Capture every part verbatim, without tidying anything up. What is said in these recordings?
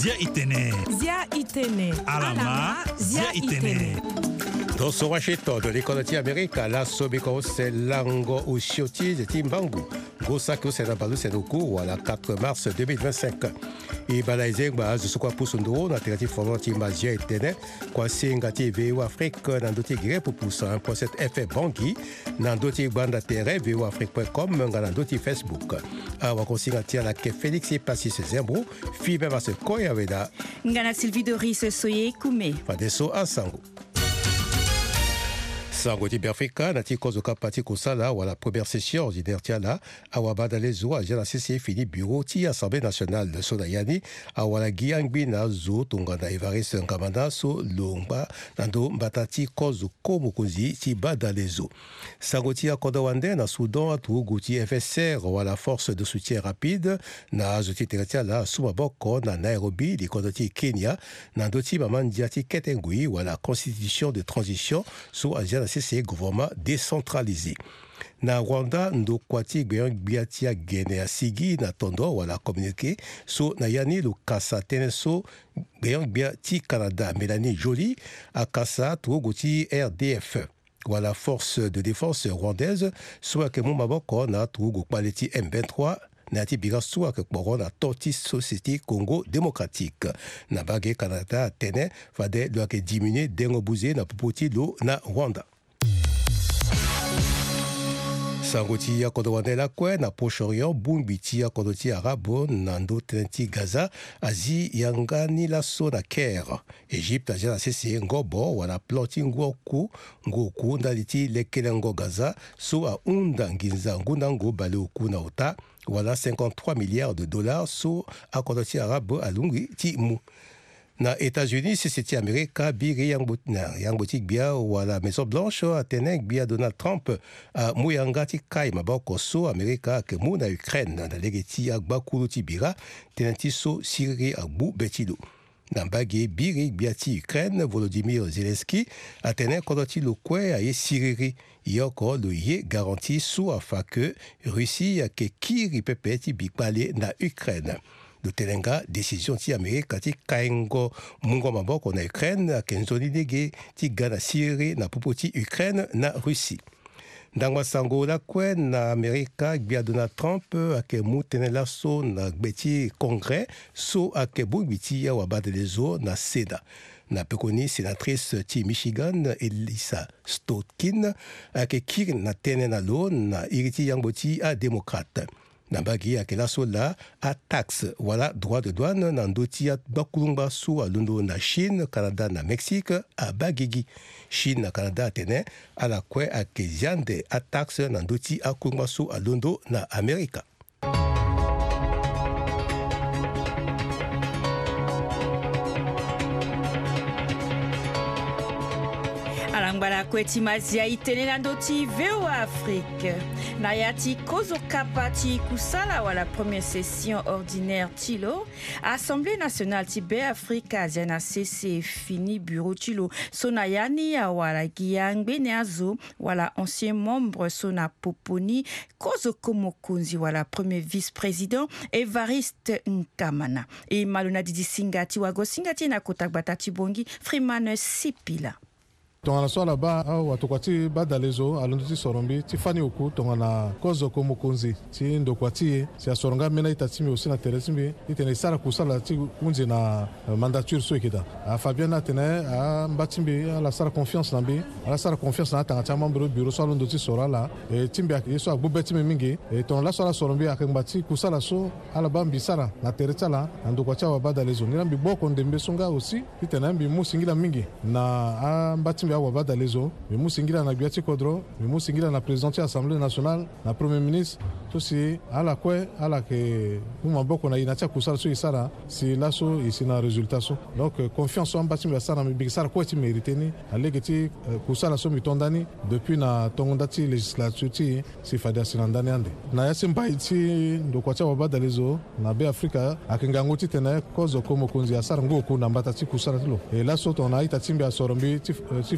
Zia itene. Zia itene. Alama. Zia itene. Dosso Washington de l'école d'Amérique, la Sobiko c'est lango ou chioti de Timbangu. Gosaku c'est la balu c'est le cours à la quatre mars deux mille vingt-cinq. Et balaisé base de ce quoi pousse ndoro na télé format Timazia itene quoi singati V O Afrique dans d'autres gré pour pousser un point sept F M Bangui dans d'autres bandes terrain V O Afrique point com dans d'autres Facebook. Awa konsingati la ke Félix et Passis Zembro, fi même à ce koya veda. Ngana Sylvie Doris Soye Koumé. Fadeso Asango. Sango Tiberfika, Nati Kozoka Pati Kosala, ou à la première session ordinaire Tiala, à Wabada Lezo, à la C C fini bureau, Ti Assemblée nationale de Sonayani, à Wala Giangbi Nazo, Tongana Evaris Nkamanda, So Lomba, Nando Batati Kozo Komokozi, Ti Bada Lezo. Sango Tia Kodawande, na Soudan, à Tougouti F S R, ou à la force de soutien rapide, na Azoti Teretiala, Soumaboko, na Nairobi, Likodoti Kenya, Nandoti Mamandiati Ketengui, ou à la constitution de transition, sous Asia c'est gouvernement décentralisé. Na Rwanda, Ndokwati Biatia Guinea Sigi, na Tondo, wala communiqué, so na Yani le Kassa Teneso, Biati Canada, Mélanie Joly, à Kassa, Tougouti R D F. Wala force de défense rwandaise, soit que Moumaboko, na Tougou Paleti M vingt-trois, Nati Bigasu ak Boron na Tortis Société Congo démocratique. Na Bagé Canada Tene, Fade doit que diminuer dengo bouzé na Popoti lo na Rwanda. Sangoti ya Kodowande la Kwe na Proche-Orient, Bumbiti ya Kodoti Arabo, Nando Tenti Gaza, Asie Yangani la So na Caire. Égypte a la C C Ngobo, wala ploti Ngoku, Ngoku, Ndaliti Lekelengo Gaza, So a Unda Nginza Ngunango Baleoku na Ota, voilà cinquante-trois milliards de dollars sous à Kodoti Arabe à Lungi Timu. Na États-Unis, c'est Amérique, Biri Yangbotik Bia ou à la Maison Blanche, à Tenek Bia Donald Trump, à Mouyangati Kai Maboko So, Amérique, que Mouna Ukraine, na Legeti Agbakulu Tibira, Tenenti So, Syrie Agbu Betilo. Dans Bagé, Biri Biati Ukraine, Volodymyr Zelensky, à Tenek Kodoti Lokwe, à Syrie. Yoko le yé garantit sous afin que Russie a que kiri pepeti bikbale na Ukraine. De Telenga, décision ti Amérique ti kaingo mungo maboko na Ukraine a kenzoni nege ti gana Syrie na popoti Ukraine na Russie. Dans Sango la Kwen na Amérique, bia Donald Trump a que moutenela so na beti congrès so a que bubiti ya wabade lezo na Sénat. Na pekoni sénatrice ti Michigan Elissa Stotkin a que kir na tene na lo na iriti yangboti a démocrate. Na bagi a que la sola a taxe wala droit de douane na ndoti a bakulumba sou a lundo na Chine, Canada na Mexique a bagigi. Chine na Canada tene a la kwe a que ziande a taxe na ndoti a kulumba sou a lundo na Amerika. Alangbala kweti mazia itene na ndoti V O Afrique. Nayati Kozo Kapati Kusala wa la première session ordinaire Tilo. Assemblée nationale Tibet Afrique Asiana C C fini bureau Tilo. Sonayani wala Giangbe Neazo wala ancien membre Sona Poponi. Kozo Komokunzi wala premier vice-président Evariste Nkamana. Et Malona Didi Singati wago Singati na Kotakbata Tibongi Freeman Sipila. tongana so là-bas watokwati badalezo alonduti sorombi tifani oku tongana kozo komokonzi ti ndokwati si asoronga mena itatimi aussi na teresimbi itene sara kusala ti unzi na mandature so ikida a Fabiana tene a mbatimbi ala sara confiance nambi ala sara confiance na tanga chama mbiro bureau so alonduti sorala e timbi yeso agbubetimi mingi e ton la sara sorombi akembati kusala so ala bambi sara na teretala ndokwati wa badalezo ni nambi boko ndembe songa aussi itene mbi musingila mingi na a mbatimbi wa badalezo mais musingira na biati kodro mais musingira na présidente assemblée nationale na premier ministre to si ala kwe ala ke muma boko na inacha kusala so isara si laso ici na résultat so donc confiance en bâtiment la sara mi bigsara ko ti mérité ni alegeti kusala so mi tondani depuis na tongondati législature ti si fada sinandani ande na yasimba iti ndo kwa cha wa badalezo na be Afrika akingangoti tena kozo komo kunzi asara ngo ku na mbata ti kusala tilo e laso to na ita timbi asorombi ti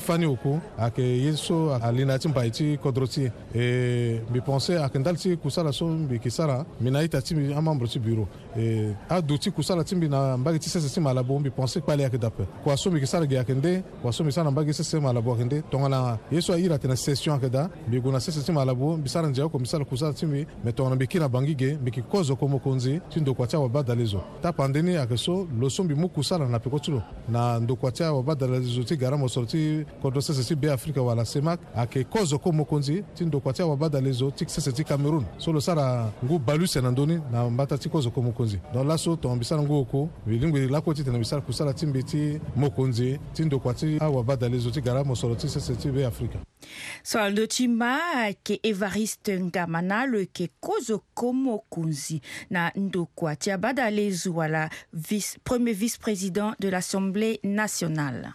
fani oku ake yeso alina timba iti kodroti e mi pense akendalti kusala so bi kisara minaita timi amambro ti bureau e aduti kusala timbi na mbagi ti sese tima labo mi pense pale akedape kwa so mi kisara ge akende kwa so mi sana mbagi sese ma labo akende tongana yeso ira tena session akeda bi guna sese tima labo bisara nje ko misala kusala timi metona bikina bangige biki kozo komo konzi tindo kwa cha wabadalezo ta pandeni akeso lo sombi mukusala na pekotulo na ndo kwa cha wabadalezo ti garamo sorti kodo sese ti be Afrika wala semak ake kozo komo konzi tindo kwa cha wabadalezo ti sese ti Cameroun solo sara ngu balu senandoni na mbata ti kozo komo konzi don laso to mbisala ngu oko bilingwe la ko ti tena bisala kusala timbi ti mokonzi tindo kwa ti wabadalezo ti garamo sorti sese ti be Afrika. So le tima ke Evariste Ngamana le ke kozo komo kunzi na ndokwa tia badalezu wala vice premier vice-président de l'Assemblée nationale.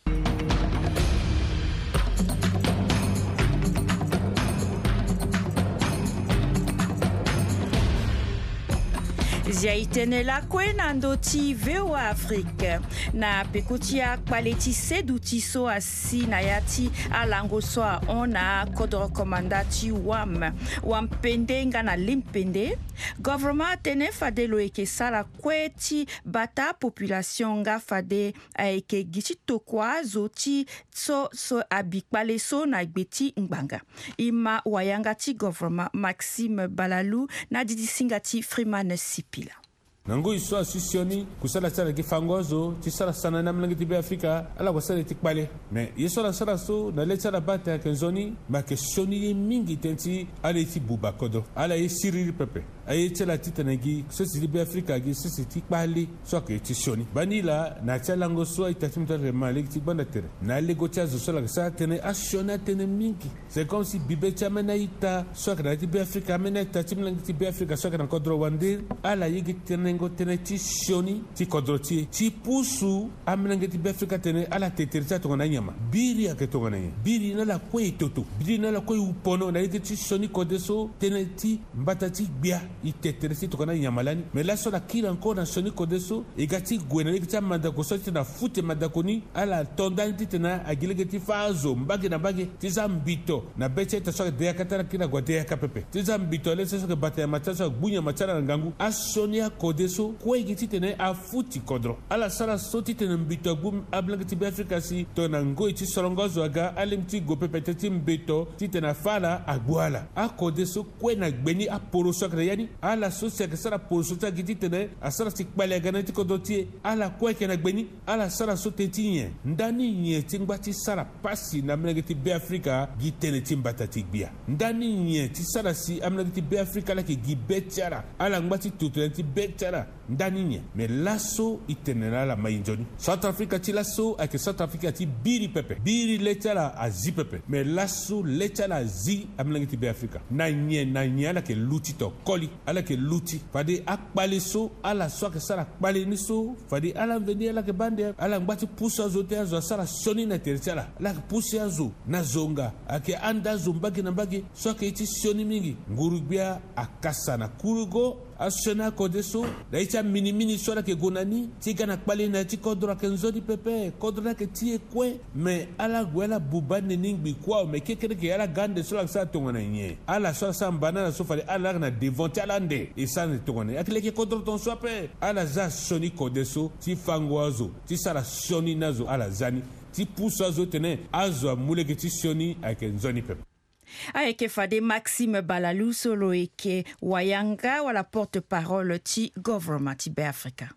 Zia itene la kwena ndoti veo Afrique na pekotia kwaleti seduti so asi na yati alango so ona kodro komandati wam wam pende nga na limpende government tene fade lo eke sala kweti bata population nga fade eke gichito kwa zoti so so abikpale so na gbeti ngbanga ima wayanga ti government Maxime Balalu na didi singati Freeman Sipila. Nango iso asisioni kusala sala ki fangozo ti sala sana na mlangi ti be Afrika ala ko sala ti kpale mais yeso la sala so na le sala bata kenzoni ma questioni ye mingi tenti ala ti buba kodo ala ye siriri pepe aye tela ti tenegi so si be Afrika gi so si ti kpale so ke ti sioni banila na tela ngo so ita ti mtar malik ti banda tere na le go tia zo sala sa tene asiona tene mingi c'est comme si bibe chamena ita so ke na ti be Afrika mena ta ti mlangi ti be Afrika so ke na kodro wande ala ye gi tene tene ti sioni ti kodroti ti pusu amnange ti be Afrika tene ala teterita to na nyama biri ake to na biri na la ko itoto biri na la ko upono na ti sioni kodeso tene ti mbata ti gbia i teterita to na nyama lani mais la so la kila encore na sioni kodeso e gati gwena ni ta manda ko so ti na fute manda ko ni ala tondanti tena agilege ti fazo mbage na bage ti zambito na beche ta so de akatara kila gwate ya kapepe ti zambito le so ke bata mata so bunya machana ngangu asonia kodeso ko egiti tene a futi kodro ala sala soti tene mbito gum ablangi ti be Afrika si to na ngo ti solongozo aga alimti go pepe ti mbito ti tene fala agwala a kodeso ko na gbeni a poroso kre yani ala so se ke sala poroso ta giti tene a sala ti kpale ga na ti kodoti ala ko ke na gbeni ala sala so tetinye ndani nye ti ngbati sala pasi na mlangi ti be Afrika gi tene ti mbata ti gbia ndani nye ti sala si amlangi ti be Afrika la ke gi betara ala ngbati tutu ti betara ndani nye me laso itenera la mainjoni South Africa ti laso ake South Africa ti biri pepe biri lechala azi pepe me laso lechala azi amlangi ti be Afrika na nye na nye ala ke luti to koli ala ke luti fade akpale so ala so ke sala akpale ni so fade ala veni ala ke bande ala ngbati pusa zo te azo sala soni na terchala ala ke pusa azo na zonga ake anda zo mbagi na mbagi so ke ti soni mingi ngurubia akasa na kurugo asona kodeso da icha mini mini sora ke gonani tika na kpali na ti kodra ke nzodi pepe kodra ke tie kwe me ala gwela bubane ningbi kwa me kekere ke ala gande sora sa tongona nye ala sora sa mbana so fale ala na devonte ala nde isane tongona akile ke kodra ton sope ala za soni kodeso ti fangwazo ti sara soni nazo ala zani ti pusa zo tene azo muleke ti soni ake nzoni pepe. Avec fade Maxime Balalu solo eke wayanga wala porte-parole ti government ti be Afrika.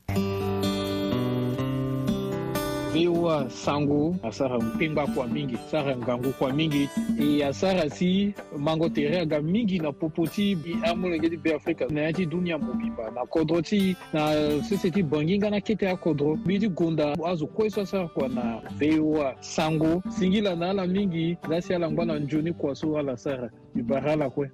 Viwa sango asara mpemba kwa mingi sara ngangu kwa mingi e asara si mango tere ga mingi na popoti bi amulenge di be Afrika na yati dunia mobimba na kodroti na society banginga na kete ya kodro bidi gonda azu kweso sara kwa na viwa sango singila na ala mingi nasi ala ngwana njoni kwa so ala sara ibarala kwe.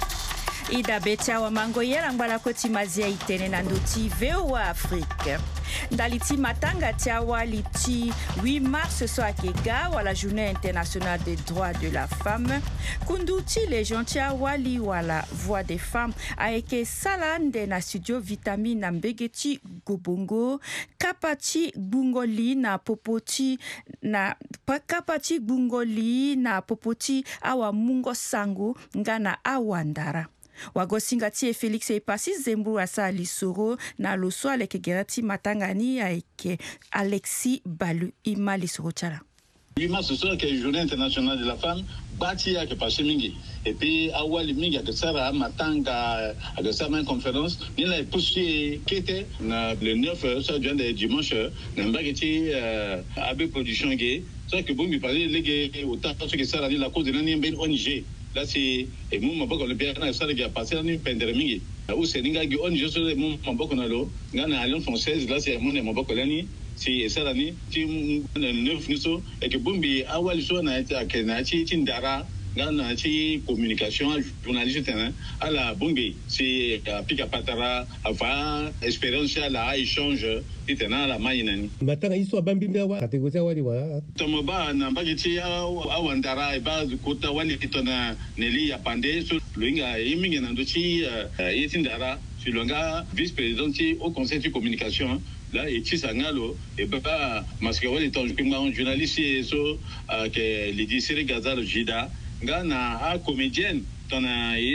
Ida betia wa mango yera ngwala koti mazia itene na ndoti veo wa Afrique. Daliti matanga tia wali ti huit mars so akega wala journée internationale des droits de la femme. Kunduti les gens tia wali wala voix des femmes aeke salande na studio vitamine na mbegeti gobongo kapati bungoli na popoti na kapati bungoli na popoti awa mungo sango ngana awandara. Wagosinga tie Felix Epasi Zembu asa lisoro na loso aleke gerati matangani aike Alexis Balu ima lisoro chala. huit mars ce soir, qui est la journée internationale de la femme, bâti à Kepache Mingi. Et puis, à Wali Mingi, à Sara, Matanga, à Sara, une conférence, il a poussé qui était le neuf, ça vient de dimanche, dans Bageti, A B Production Gay. C'est que bon, il parlait les gays, autant que ça, la cause de l'année, O N G. Là, c'est et moi, mon beaucoup le bien, ça qui a passé l'année Pendermingi. Où c'est Ninga qui O N G, c'est mon beaucoup dans l'eau. Dans l'Alliance française, là, c'est mon beaucoup l'année. Si ça l'année, si neuf niso et que bombi awali so na ita ke na chi tindara na chi communication journaliste hein ala bombi si pika patara afa expérience la échange itena la mainani matanga iso bambi mbewa kategoria wali wa tomoba na bagiti awandara ba kota wali kitona neli ya pande so luinga iminga na ndochi itindara si longa vice-président au conseil de communication. Là, et qui s'en et papa, parce que les temps, je journaliste, et so, que les dix Gaza, le Jida, Gana, a comédienne, ton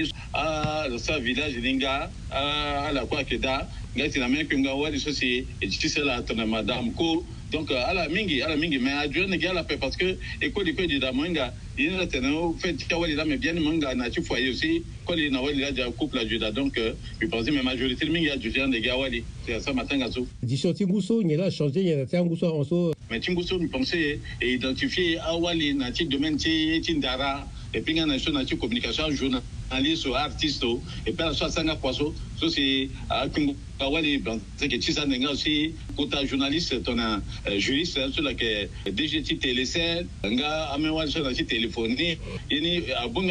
à sa village, Linga, à la quoi que da, Gati la main que Ngawa, les sociétés, et tu sais là, ton madame, ko, donc à la mingi, à la mingi, mais à Dieu, n'est la paix parce que, et quoi, les quoi, du Damanga, il y a un fait, Kawali, mais bien, manga, n'a tu foyer aussi, quand il y a un couple à Juda, donc, je pensais, mais majorité, le mingi, à du de Gawali, c'est ça, matin, à tout. Disons, Tinguso, il y a changé, il y a un Tinguso en so. Mais Tinguso, je pensais, et identifier Awali, Nati, domaine, Tindara, et puis, on a une communication, journaliste, artiste, et puis, ça, ça n'a pas ça, c'est à Kawali, c'est que tu sais, aussi, quand tu journaliste, tu es juriste, sur la que D G T télécell, un gars, à moi, sur la téléphonie, il y a un bon gars,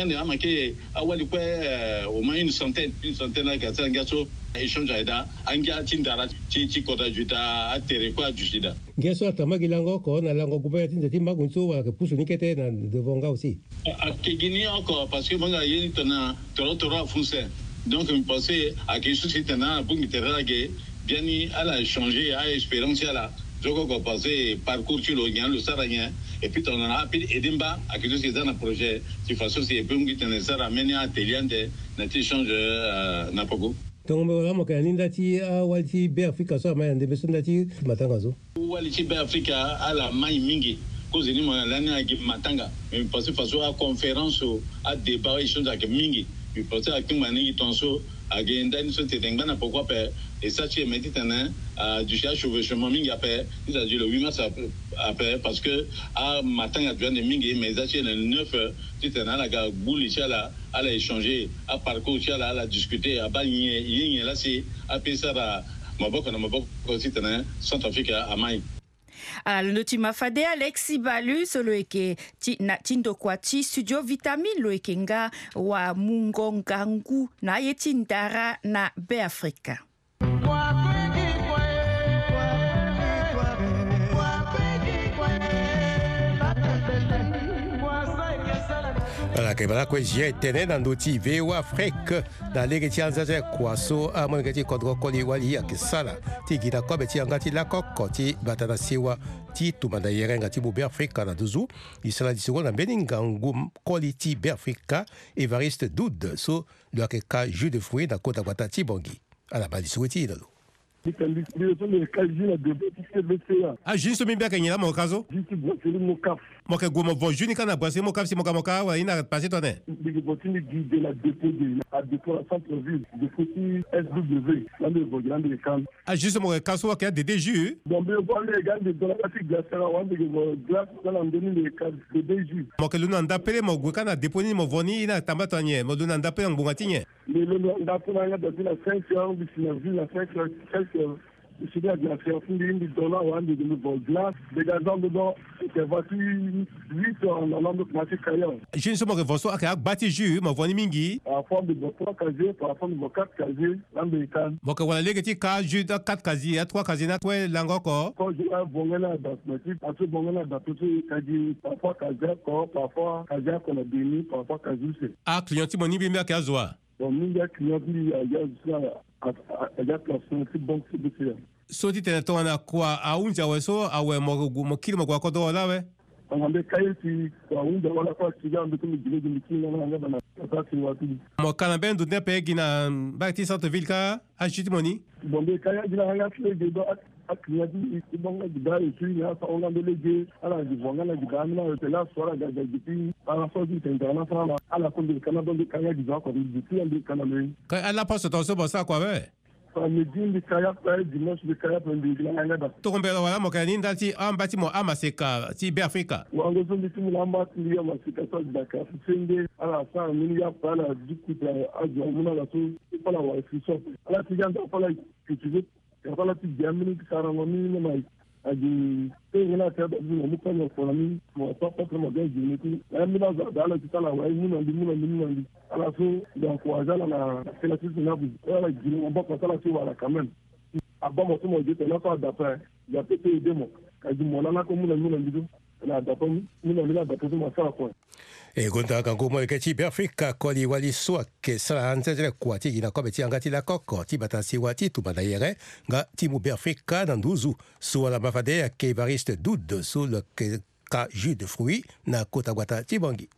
Awali, au moins une centaine, une centaine, là, qui un gars, échange aida anga tindara chi chi kota juta atere kwa jushida ngeso atamaki lango ko na lango kupa tinda timba kunso wa ke pusu nikete na devonga aussi a kegini encore parce que manga yeni tona toro toro foncé donc je pensais à quelque chose c'était na pour mitera que bien ni à la changer à espérance là je crois passer parcours sur le gain le saragien et puis on a appelé Edimba à quelque chose qui est dans un projet de façon c'est peu qui tenait ça ramener à atelier de notre échange na pogo. Donc, on va dire que Walti Be Africa soit mais des personnes qui matangazo. Walti Be Africa à la main mingi. Cause ni moi l'année à matanga. Mais parce que façon à conférence à débat et choses avec mingi. Mais parce que à qui mani qui tonso à genda ni sote dengana pourquoi pas et ça tu es méditerranéen à du cherche chevauchement mingi après il a dit le huit mars après parce que à matanga devient de mingi mais ça tu es le neuf tu es dans la gare bouli là à la échanger à parcours là à la discuter à bagner il là c'est à penser à maboko na maboko aussi tena Centrafrique à Mai. Alors, le tu m'as fait Alexis Balu, solo eke tindo kwati studio vitamine lo ekenga wa mungongangu na yetindara na Be Africa. Voilà, que voilà que j'ai tenu dans d'autres V O Afrique dans les gens qui kwaso à mon gati kodro koli wali ya kisala ti gita kwa beti ngati la kokoti batana siwa ti tumanda yerenga ti Be Africa na duzu isala di seconde beningangu koli ti Be Africa Evariste Doud so le ka jus de fruits na kota batati bongi ala bali souiti dalo. Ah, juste mi bien kanyela mo kazo. Juste brasserie mo kaf. Mo ke gomo vo juni kana brasserie mo kaf si mo ka mo ka wa ina passer tonne. Bigi botini de la dépôt de à dépôt la centre-ville de petit S W. Là le voyant de camp. Ah, juste mo kaso ka de D J. Bon be voir les gars de la Afrique glace là on de glace dans l'endemi les cas de D J. Mo ke luna ndapele mo go kana déponi mo voni ina tambatanye mo luna ndapele ngbungatinye. Le luna ndapele na de la cinq heures de la ville la cinq heures c'est bien de la faire une dollars ou un de nouveau glace, des gazons dedans, c'est voiture huit en allant de marché caillard. Je ne sais pas que vous soyez bâti jus, mais vous avez mingi. Par rapport de vos trois casiers, par rapport de vos quatre casiers, l'américain. Bon, que voilà, les petits cas jus de quatre casiers, trois casiers, n'a pas langue encore. Quand je vais bonner la date, à ce moment là, dans tout ce casier, parfois casier, parfois casier qu'on a béni, parfois casier. Ah, client, tu m'en dis bien qu'à zoa. Bon, nous, il y a client qui a il y a placé un petit bon type de client. Soti tena to na kwa aunja weso awe mo mo kilo mo kwa kodo la we. Ngombe kai ti kwa unja wala kwa kiga mbitu mjile mjile na ngaba na kasi watu. Mo kana ben dunne pe gina ba ti centre ville ka ajiti moni. Bombe kai gina hanga fle de do akliya di ibonga gida e tu ya sa onga delege ala di bonga na gida na te la soira ga ga di ala so di tenda na fala ala ko di kana do di kai gida ko di ti andi kana me. Kai ala paso to so bosa kwa we. Midi kaya kwa dimanche de kaya pendi la ngada to kombela wala mo kani ndati ambati mo amaseka ti be Afrika wango zo ndi timu lamba ti ya masika so daka sende ala sa mini ya pala dikuta ajo muna la so pala wa fiso ala ti janda pala kitibe ya pala ti jamini sara mo ni mai aji te ngana ta da mo mu kono ko ni mo to ko mo de ji ni la mi na za dala ti sala wa ni no ndi mu no ndi mu no ndi ala so da ko azala na kila sisi na bu ala ji mo ba ko sala ti wala kamen abamo to mo je te na fa da pa ya pe te demo ka ji mo na ko mu no mu no ndi na da pa mu no mi la da to mo sa ko e gonda kango mo ke ti be Afrika ko li wali so ke sala anze le kwa ti na ko be ti angati la koko ti batasi wati tu badayere nga ti mu be Afrika na nduzu so la mafade ke Evariste Doud so le ka jus de fruits na kota gwata ti bangi.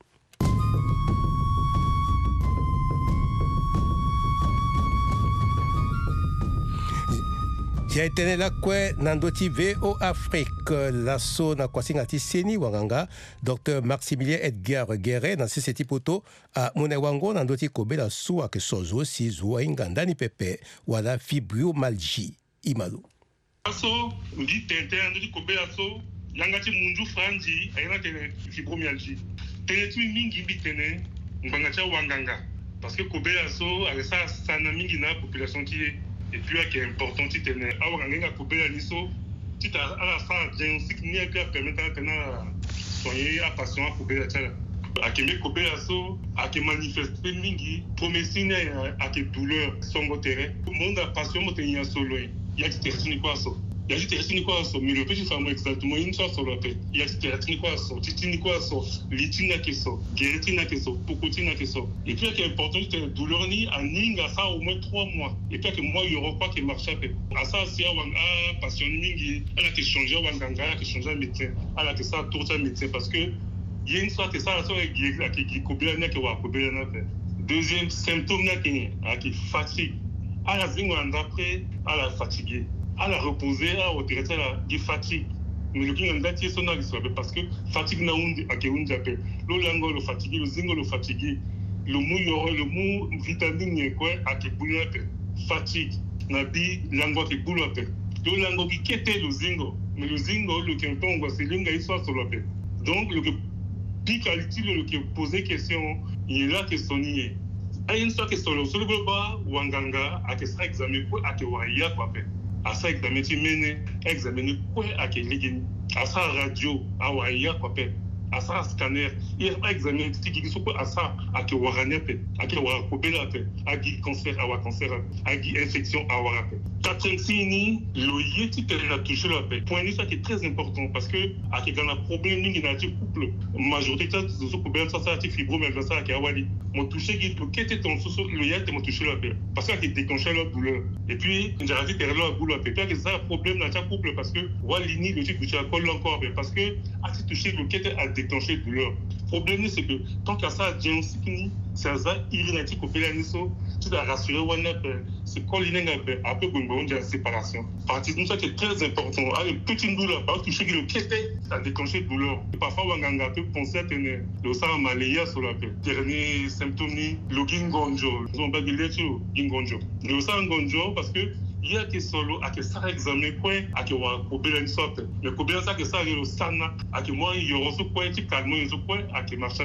J'ai été là quoi nandoti V O Afrique l'asso na kwasinga ti seni wanganga docteur Maximilien Edgar Guéret na seseti poto a monewango nandoti kobela so ke sozo si zo inganda ni pepe wala fibromyalgie imalo asso ndi tete nandoti kobela so yanga ti munju franji ayana tene fibromyalgie tene ti mingi bitene nganga cha wanganga parce que kobela so alesa sana mingi na population qui et puis qui est important tu tenais avoir un gars couper la niso tu t'as à la fin diagnostic ni à permettre que na soigner à patient à couper la telle à qui me couper la so à qui manifester mingi promesine à qui douleur son terrain monde à patient mo tenir solo il y a qui te quoi so il y a qui te quoi so mais le petit femme exactement une chose sur la paix il y a qui te quoi so tu te quoi so litina que so guéritina que so pocotina que so et puis qui est important c'est douleur ni en ninga ça au moins trois mois et puis que moi il y aura pas qui marche à ça c'est à patient mingi elle a qui changer wanganga elle a qui changer médecin elle a qui ça tour médecin parce que il y a une sorte que ça la sorte qui qui kobela na que wa kobela na deuxième symptôme na qui fatigue à la zingo d'après à la fatigué à la reposer à au directeur la fatigue mais le qui en date c'est sonal parce que fatigue na undi à que undi appelle le lango le fatigué le zingo le fatigué le mou yoro le mou vitamine quoi à que boulot fatigue na bi lango qui boulot appelle le lango qui quête le zingo mais le zingo le qui tombe c'est linga il soit sur l'appel donc le puis qualité le qui poser question il est là que sonnier à une fois que solo solo global wanganga à que ça examen quoi à que waya quoi fait à ça examen tu mène examiner quoi à que ligin à ça radio à waya quoi fait à ça scanner il examiner tu qui sont à ça à que warane fait à que wa kobela fait à qui cancer à wa cancer à qui infection à wa fait quatre-vingt-six ni le yeti te la toucher la paix point ça qui est très important parce que à que dans un problème ni dans un couple majorité de ce problème ça ça c'est fibromyalgie ça qui a wali mon toucher qui qui était ton le yeti mon toucher la paix parce que qui déclenche la douleur et puis j'ai raté derrière la douleur et puis que ça problème dans un couple parce que wali ni le type de alcool encore parce que à ce toucher le qui était à déclencher douleur problème c'est que tant que ça diagnostic ni c'est ça irritatif au pélanisson tu dois rassurer one c'est quoi l'inenga après on dit la séparation. Partie de ça qui est très important. Avec petite douleur, parce que toucher le kété, ça déclenche douleur. Et parfois, on peut penser à tenir le sang malaya sur la paix. Dernier symptôme, le gingonjo. Ils ont pas dit le gingonjo. Le sang gonjo parce que il y a qui solo à que ça examiner quoi à que wa kobela une sorte mais kobela ça que ça le sana à que moi il y aura ce quoi type calme ce quoi à que marche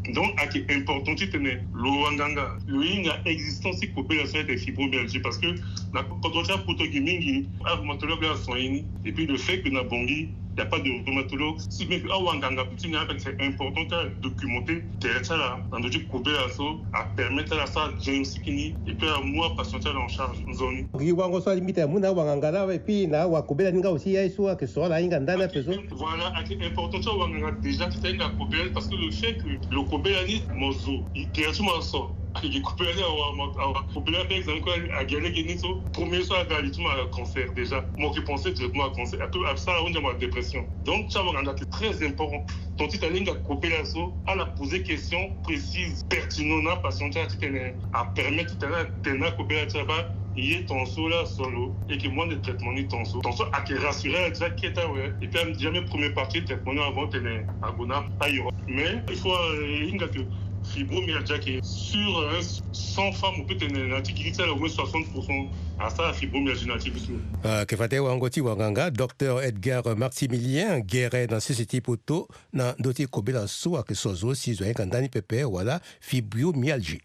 Donc, c'est important de tenir le wanganga. Le inga existence de coopération avec fibromyalgie parce que quand on a pour toi qui mingi, un rhumatologue a soigné et puis le fait que na bongi il n'y a pas de rhumatologue. Si mais à wanganga, c'est important de documenter derrière là, dans le coopération à permettre à ça James Kini et puis à moi patient en charge zone. Kiwango swali limite muna wanganga na et puis na wakubela ninga aussi yaiswa que soit la inga ndana peso. Voilà, c'est important ça wanganga déjà c'est une coopération parce que le fait que le coopération mozo, il directement sort. Il coopération à coopération par exemple à gagner gagner ça premier soit à à cancer déjà. Moi qui pensais directement à cancer. À ça on a la dépression. Donc ça wanganga c'est très important. Donc tu as une coopération à la poser questions précises pertinentes patient à permettre de la coopération là il est tenso là solo et que moins de traitement ni tenso tenso à qui rassurer déjà qui est ouais et puis jamais première partie traitement avant tenir à gona ailleurs mais il faut une que fibromyalgie qui est sur cent femmes on peut tenir l'antiquité au moins soixante pour cent à ça fibromyalgie native euh que fate wangoti wanganga docteur Edgar Maximilien guéret dans ce type auto na doti kobela so que sozo si zo ngandani pepe wala fibromyalgie.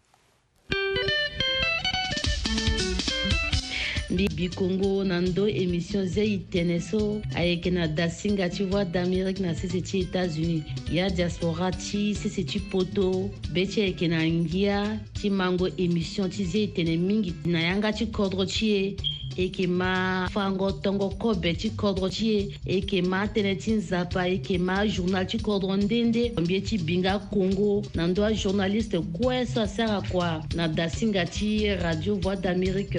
Bibi Congo nando émission zai teneso avec na dasinga tu vois d'Amérique na c'est les États-Unis il y a diaspora ti c'est c'est poto beti avec na ngia ti mango émission ti zai tene mingi na yanga ti kodro ti et que ma fango tongo ko beti kodro ti et que ma tenetin zapa et que ma journal ti kodro ndende bieti binga Congo nando journaliste quoi ça sert à quoi na dasinga ti radio voix d'Amérique.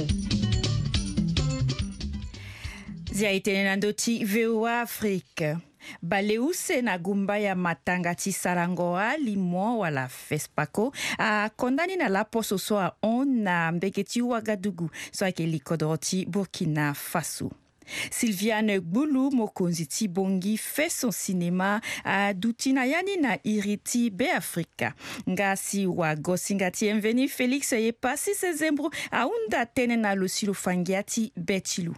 Ziaitenenando ti V O A Afrique. Baleuse na gumba ya matanga ti sarangoa limo wala FESPACO a kondani na la poso so a on na mbeketi Ouagadougou so ake likodro ti Burkina Faso. Sylviane Gbulu mokonzi ti bongi fait son cinéma a dutina yani na iriti be Afrika. Ngasi wa gosinga ti enveni Félix ye pasi se zembro a unda tene na lo silo fangiati betilu.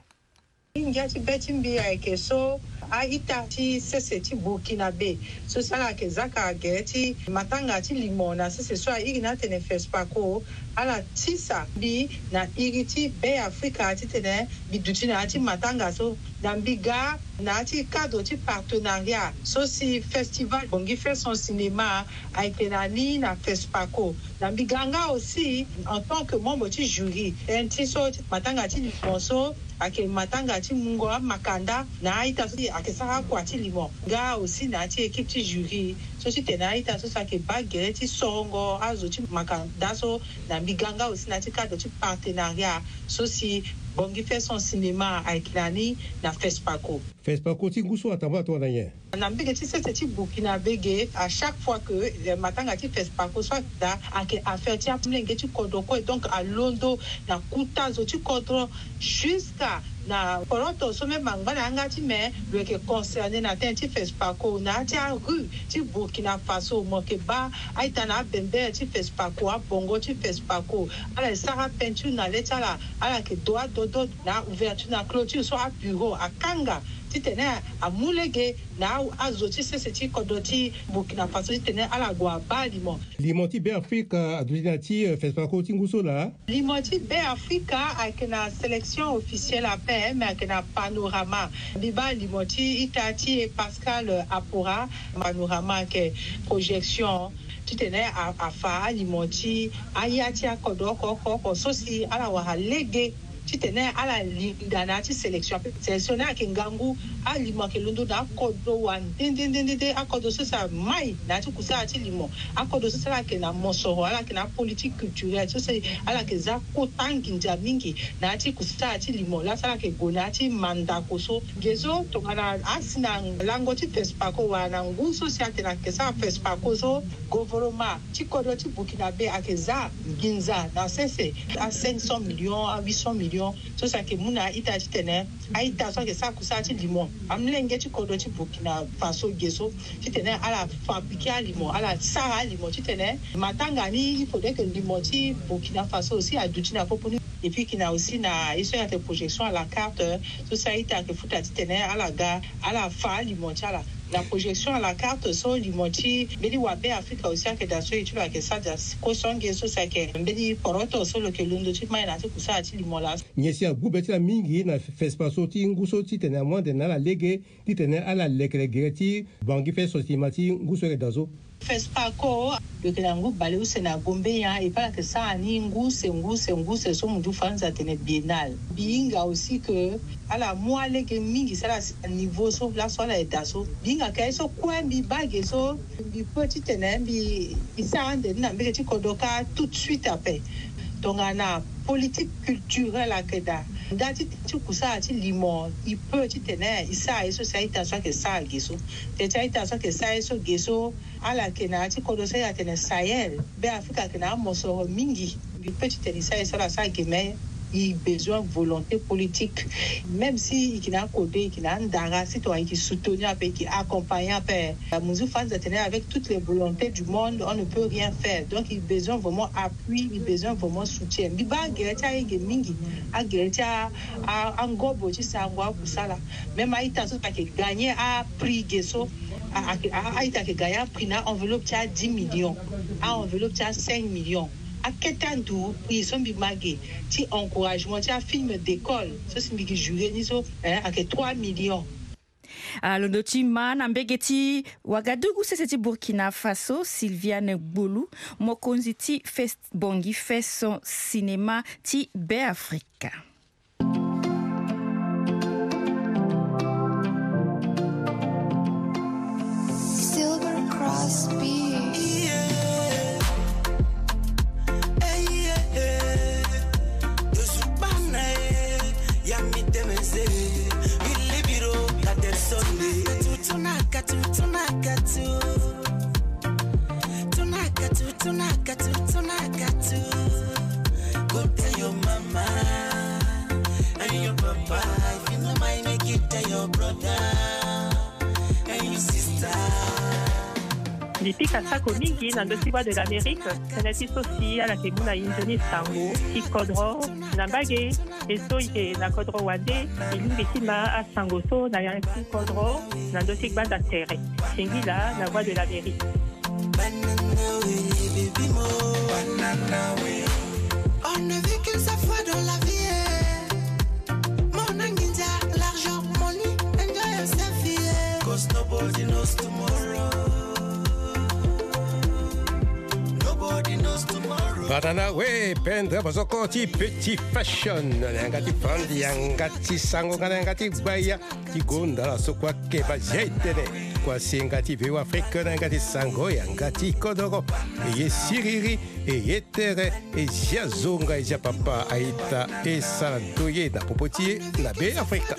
Ngati betimbi ya keso a itati sese ti Burkina Be so sala ke zaka geti matanga ti limona sese so igina tene FESPACO ala tisa bi na iriti be Afrika ti tene bidutina ti matanga so dambiga na ti cadre ti partenariat so si festival bongi fait son cinéma avec nani na FESPACO dambiganga aussi en tant que membre du jury un ti so matanga ti limonso ake matanga ti mungo makanda na ita so ake saka kwa ti limon ga aussi na ti équipe ti jury so si tena ita so sake bagere ti songo azo ti makanda so na biganga aussi na ti cadre ti partenariat so si bongi fait son cinéma avec nani na FESPACO. FESPACO ti nguso atamba to na yen. Na mbege ti sese ti Burkina Bege à chaque fois que le matanga ti FESPACO soit da ake affaire ti amlenge ti kodoko et donc à londo na kutazo ti kodro jusqu'à na poroto so me mangana anga ti me le ke concerné na ten ti FESPACO na ti rue ti Burkina Faso mo ke ba aita na bembe ti FESPACO a bongo ti FESPACO ala sara peinture na letala ala ke doa dodo na ouverture na clôture so a bureau a kanga ti tene a mulege na azoti sese ti kodoti Burkina Faso ti tene ala gwa ba limon limon ti be Afrika adudina ti FESPACO ti nguso la limon ti be Afrika avec na sélection officielle à P M avec na panorama biba limon ti itati et Pascal Apora panorama ke projection ti tene a, a fa limon ti ayati akodoko koko so si ala wa lege ti tene ala lingana ti sélection sélectionné a kingangu a limo ke lundo na kodo wan din din din din akodo so sa mai na ti kusa ti limo akodo so sa ke na mosoro ala ke na politique culturelle so se ala ke za ko tangi mingi na ti kusa ti limo la sala ke gona ti manda koso gezo to kana asina lango ti FESPACO wa na nguso si ate na ke sa FESPACO so gouvernement ti kodo ti Burkina Be a ke za ginza na sese a cinq cents millions a huit cents millions so ça que muna ita ti tene aita so que ça kusa ti limon amlenge ti kodo ti Burkina Faso geso ti tene ala fabriquer limon ala sara limon ti tene matanga ni il faudrait que limon ti Burkina Faso aussi a dutina poponi et puis qu'il a aussi na ils sont des projections à la carte so ça ita que futa ti tene ala ga ala fa limon ti ala La projection à la carte so limoti beli wabe Afrika aussi que dans ce étude que ça ko songe so ça que beli poroto so le que lundo tu mai na te kusa ati limola nyesi a gubeti la mingi na fespaso ti nguso ti tena mwande na la lege ti tena ala lekre ti bangi fe sosimati nguso ke dazo Fespaco le que nangu balé ou sena gombe ya et pas que ça ani nguse nguse nguse so mudu fanza tene biennale binga aussi que à la moelle que mingi ça la niveau so la so la etaso binga ka so kwa bi bagé so bi petit tene bi isa ande na mbele ti kodoka tout de suite après donc ana politique culturelle à keda dati ti kusa ti limon il peut ti tene isa eso ça ita so que ça geso te ta ita so que ça eso geso ala kena ti kodo se ya tene Sahel be Afrika kena moso mingi bi petit tene ça eso la ça geme il besoin volonté politique même si il a codé il a ndara citoyen qui soutenir avec qui accompagner après la mesure face de tenir avec toutes les volontés du monde on ne peut rien faire donc il besoin vraiment appui il besoin vraiment soutien bi ba gereta ege mingi a gereta a ngobo ti sangwa kusala même a ita so pa que gagner a prix geso a a ita que gagner prix na enveloppe ti a dix millions a enveloppe ti a cinq millions à Ketandu, ils sont bimagés. Ti encouragement, ti un film d'école. Ça c'est bigi juré ni so, hein, avec trois millions. Alors noti man ambegeti Ouagadougou c'est Burkina Faso Sylviane Boulou mokonzi ti fest bongi fait son cinéma ti Be Africa. Silver Cross Beach. Tunakatu, tunakatu, tunakatu, tunakatu, tunakatu. Go tell your mama and your papa. If you know my make it tell your brother and your sister. Depuis Kasako mingi na ndosiba de l'Amérique, senati sosi ala ke muna injoni sango, si kodro, na bagé, eso ike na kodro wande, ilu bitima a sango so na yanki kodro, na ndosik banda terre, singila na voix de l'Amérique. On ne vit qu'une seule fois dans la vie. Mon anguinja, l'argent, money, enjoy yourself, yeah. Cause nobody knows tomorrow. Banana we pendre bozoko ti petit fashion ngati brandi ngati sango ngati baya ti gonda la so kwa ke ba jetene kwa singati Veo Afrique ngati sango ngati kodoro e siriri e yetere e jazonga e papa aita e salantoye na popoti na Be Africa.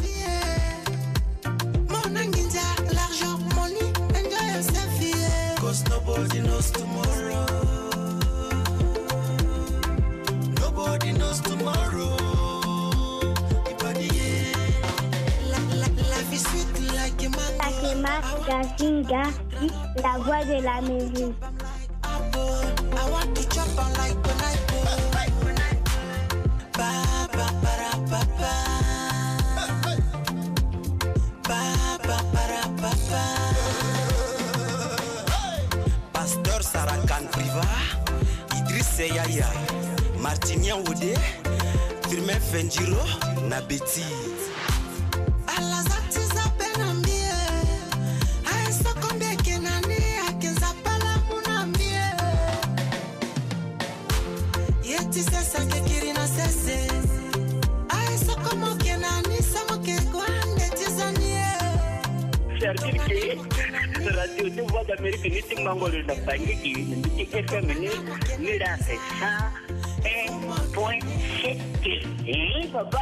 Mon anguinja, l'argent, money, enjoy yourself, yeah. Cause nobody knows tomorrow. Nobody knows tomorrow. Life is sweet like a mango. Takema Gazinga, la voix de l'Amérique. I want to chop on like pineapple. Ba ba ba ba ba. Ba ba ba ba ba. Pasteur Sarakan Priva, Idriss Yaya. Martinian Wode, Firmin Fenjiro, Nabeti. Alazati Zabenambie, Aesa Konde Kenani, Akezapala Munambie. Yeti Sessa Kirina Sesse, Aesa Komo Kenani, Samoke Kwande Tizanie. C'est-à-dire que la radio de Voix d'Amérique n'est pas Mangolo de Pagny qui est féminin, mais là c'est ça. Point c'est papa.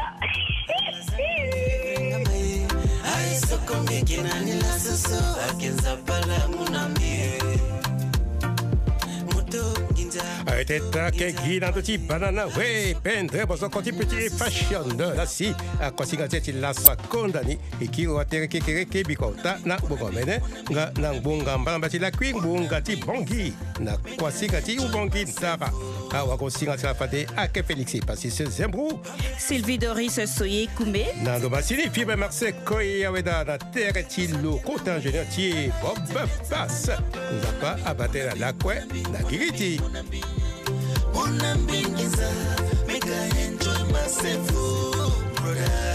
Ai sokonge kenani la soso akenza pala munambie. Moto ginza. Teta ke gina do ti banana we pendre boso koti petit fashion de la si a kosinga ti la sakonda ni ikiro atere ke kere ke bikota na bogomene nga na bunga mbamba ti la kwing bunga ti bongi na kosinga ti ubongi ntara a wa kosinga ti la fate a ke Félix parce que Zembrou Sylvie Doris Soye Koumé Nando Bassini Fibre Marseille Koya Weda na terre ti lo côté ingénieur ti Bob passe nous a pas abattre la kwe na giriti Una mbingiza, make I enjoy myself, oh, brother.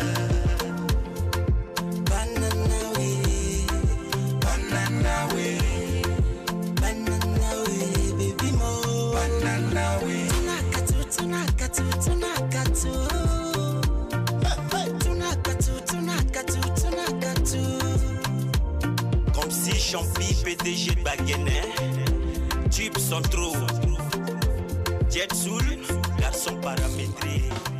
Banana way, banana way, banana way, baby mo. Banana way. Tunakatu, tunakatu, tunakatu. Tunakatu, tunakatu, tunakatu. Comme si Champi, P D G de Baguenet, Tube Centro. Jet Soul, garçon paramétré.